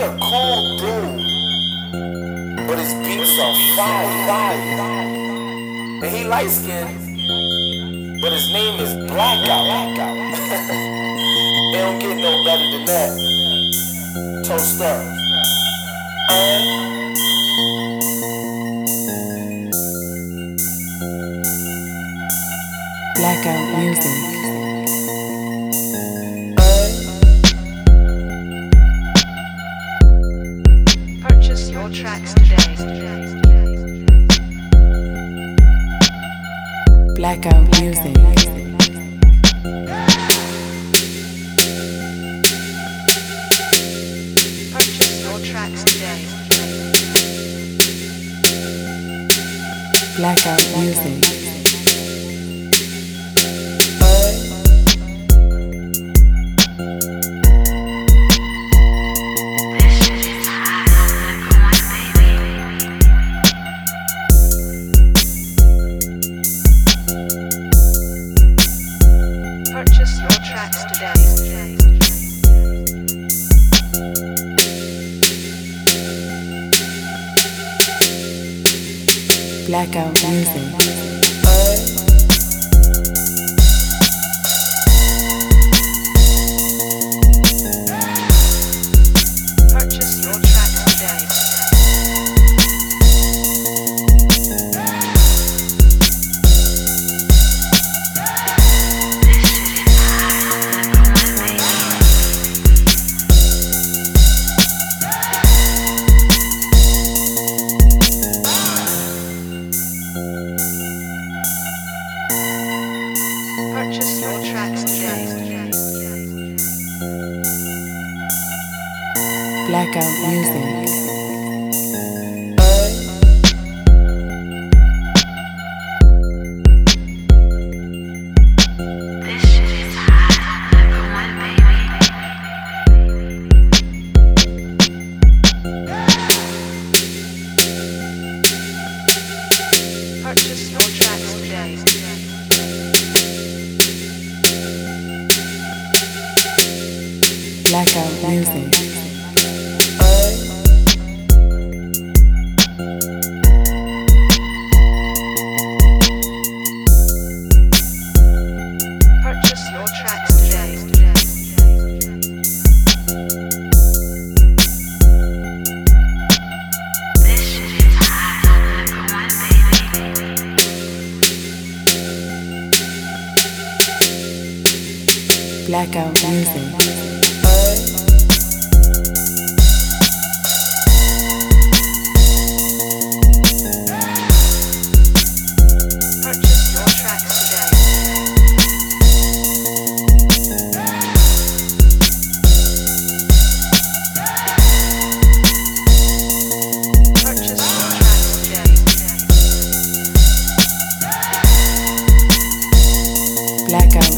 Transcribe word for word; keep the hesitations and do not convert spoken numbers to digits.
a cool dude, but his beats are fire, fire. And he light skinned, but his name is Blackout. It don't get no better than that. Toast up. Blackout music. Purchase your tracks today. Blackout music. Purchase your tracks today. Blackout music. Purchase your tracks today. Blackout music. Purchase your tracks today. Purchase your tracks today. Blackout music. Purchase your tracks today. Blackout music. Purchase your tracks today. Blackout music. Purchase your tracks today. Purchase your tracks today. Blackout